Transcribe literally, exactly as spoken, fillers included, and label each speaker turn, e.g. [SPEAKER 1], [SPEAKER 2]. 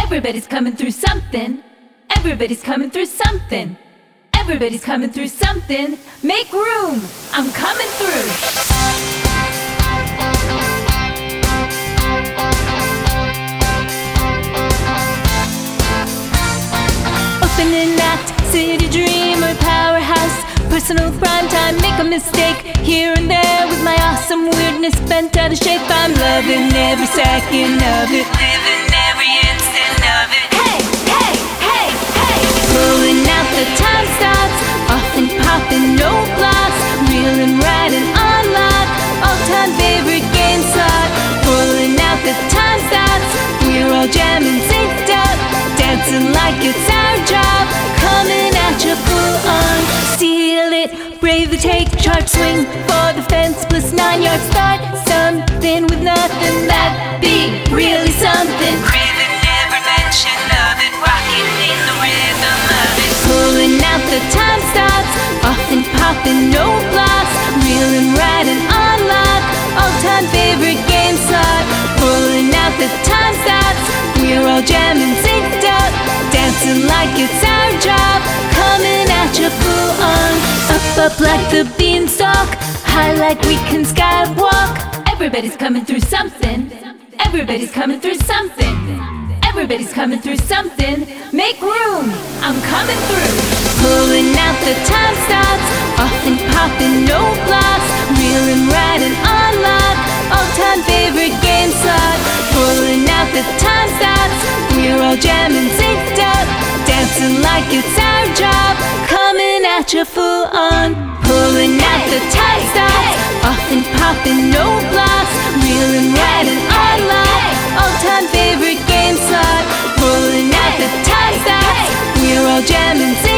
[SPEAKER 1] Everybody's coming through something. Everybody's coming through something. Everybody's coming through something. Make room, I'm coming through. Opening act, city dreamer, powerhouse, personal prime time, make a mistake here and there with my awesome weirdness bent out of shape. I'm loving every second of it, living every instant of it. Hey, hey, hey, hey. Pulling out the time stops, often popping no blocks, reeling right and unlock, all-time favorite game slot. Pulling out the time stops, we're all jamming synced up, dancing like it's our job, coming at you full on. Steal it, brave the take, sharp swing for the fence, plus nine yard start. Something with nothing, that be really something. Craving every mention of it, rocking in the rhythm of it. Pulling out the time stops, often popping no blocks, reeling right and unlock, all-time favorite game slot. Pulling out the time stops, we're all jamming synced up, dancing like it's our job, coming at you full on. Up, up like the beanstalk, high like we can skywalk. Everybody's coming through something. Everybody's coming through something. Everybody's coming through something. Make room, I'm coming through. Pulling out the time stops, often popping no blocks, reeling right and unlock, all-time favorite game slot. Pulling out the time stops, we're all jamming synced up, dancing like it's our job, coming at you full on. Pulling out the time stops, often popping no blocks, reeling right and unlock, all-time favorite game slot. Pulling out the time stops, we're all jamming synced